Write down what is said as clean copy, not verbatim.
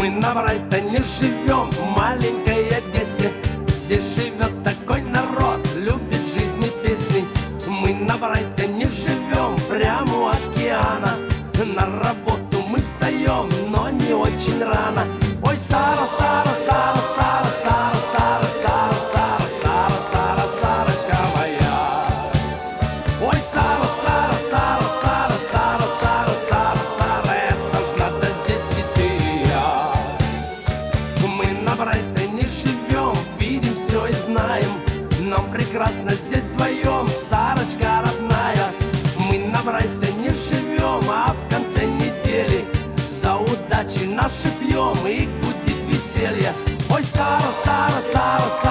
Мы на Брайтоне живем, в маленькой Одессе. Здесь живет такой народ, любит жизнь и песни. Мы на Брайтоне живем, прямо у океана. На работу мы встаем, но не очень рано. Ой, Сара, Сара, Сара, Сара, Сара, Сара, Сара, Сара, Сара, Сара, Сарочка моя. Ой, Сара, Сара, Сара, Сара, Сара, Сара, Сара, Сара, это ж надо здесь и ты и я. Мы на Брайтоне живем, видим все и знаем. Нам прекрасно здесь вдвоем, Сарочка родная. Мы на Брайтоне живем, а в конце недели за удачи наши пьем, и будет веселье. Ой, Сара, Сара, Сара,